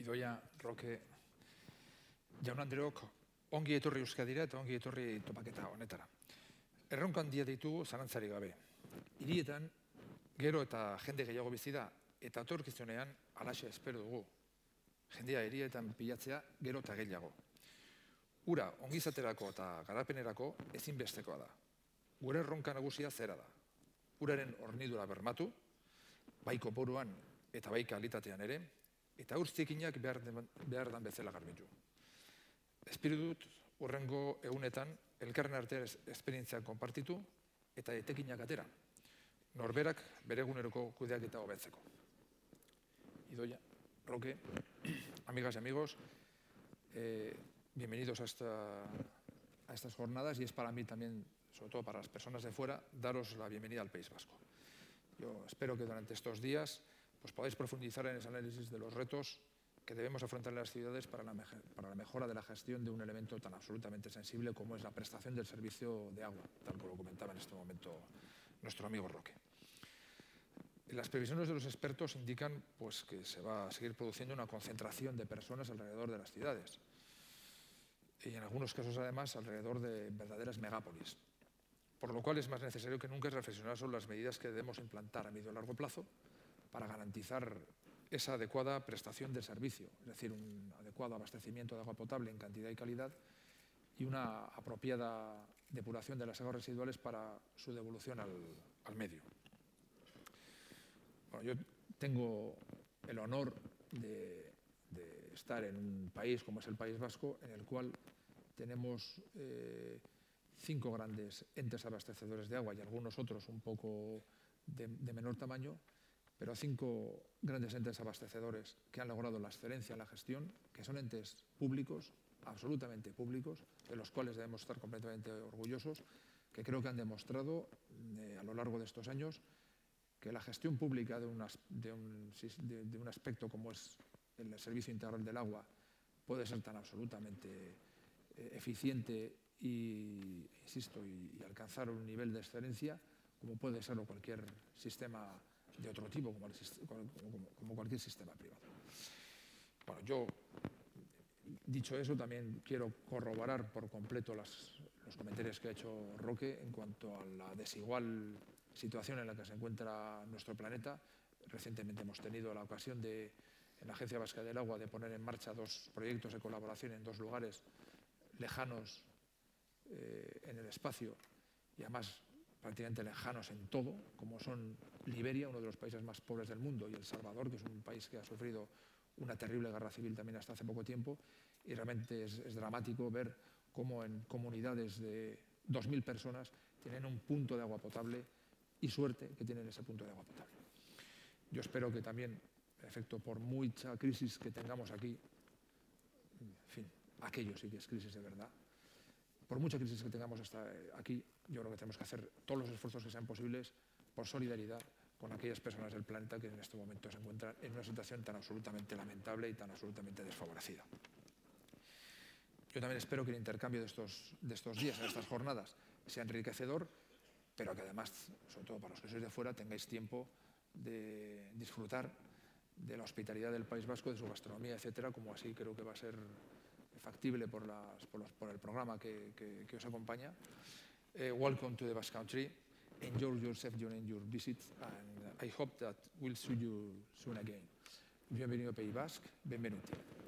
Idoia, Roke, jaun Andreok, ongi etorri Euskadira eta ongi etorri topaketa honetara. Erronka handia ditugu zalantzari gabe. Hirietan, gero eta jende gehiago bizi da, eta etorkizunean halaxe espero dugu. Jendea hirietan pilatzea gero eta gehiago. Ura ongizaterako eta garapenerako ezinbestekoa da. Gure erronka nagusia zera da. Uraren hornidura bermatu, bai kopuruan eta bai kalitatean ere, eta ur zikinak behar dan bezala garbitu. Espero dut hurrengo egunetan elkarren artean esperientziak konpartitu eta etekinak atera. Norberak bere eguneroko kudeaketa hobetzeko. Idoia, Roque, amigas y amigos, bienvenidos a estas jornadas y es para mí también, sobre todo para las personas de fuera, daros la bienvenida al País Vasco. Yo espero que durante estos días pues podáis profundizar en ese análisis de los retos que debemos afrontar en las ciudades para la mejora de la gestión de un elemento tan absolutamente sensible como es la prestación del servicio de agua, tal como lo comentaba en este momento nuestro amigo Roque. Las previsiones de los expertos indican pues, que se va a seguir produciendo una concentración de personas alrededor de las ciudades y en algunos casos además alrededor de verdaderas megápolis. Por lo cual es más necesario que nunca reflexionar sobre las medidas que debemos implantar a medio y largo plazo para garantizar esa adecuada prestación de servicio, es decir, un adecuado abastecimiento de agua potable en cantidad y calidad y una apropiada depuración de las aguas residuales para su devolución al medio. Bueno, yo tengo el honor de estar en un país como es el País Vasco, en el cual tenemos 5 grandes entes abastecedores de agua y algunos otros un poco de menor tamaño, pero 5 grandes entes abastecedores que han logrado la excelencia en la gestión, que son entes públicos, absolutamente públicos, de los cuales debemos estar completamente orgullosos, que creo que han demostrado a lo largo de estos años que la gestión pública de un aspecto como es el servicio integral del agua puede ser tan absolutamente eficiente y, insisto, y alcanzar un nivel de excelencia como puede serlo cualquier sistema de otro tipo, como cualquier sistema privado. Bueno, yo, dicho eso, también quiero corroborar por completo los comentarios que ha hecho Roque en cuanto a la desigual situación en la que se encuentra nuestro planeta. Recientemente hemos tenido la ocasión en la Agencia Vasca del Agua de poner en marcha 2 proyectos de colaboración en 2 lugares lejanos en el espacio y además prácticamente lejanos en todo, como son Liberia, uno de los países más pobres del mundo, y El Salvador, que es un país que ha sufrido una terrible guerra civil también hasta hace poco tiempo, y realmente es dramático ver cómo en comunidades de 2.000 personas tienen un punto de agua potable y suerte que tienen ese punto de agua potable. Yo espero que también, en efecto, por mucha crisis que tengamos aquí, en fin, aquello sí que es crisis de verdad, por mucha crisis que tengamos hasta aquí, yo creo que tenemos que hacer todos los esfuerzos que sean posibles por solidaridad con aquellas personas del planeta que en este momento se encuentran en una situación tan absolutamente lamentable y tan absolutamente desfavorecida. Yo también espero que el intercambio de estos días, de estas jornadas, sea enriquecedor, pero que además, sobre todo para los que sois de fuera, tengáis tiempo de disfrutar de la hospitalidad del País Vasco, de su gastronomía, etcétera, como así creo que va a ser factible por el programa que os acompaña. Welcome to the Basque Country. Enjoy yourself during your visit, and I hope that we'll see you soon again. Bienvenido a País Basque. Benvenuti.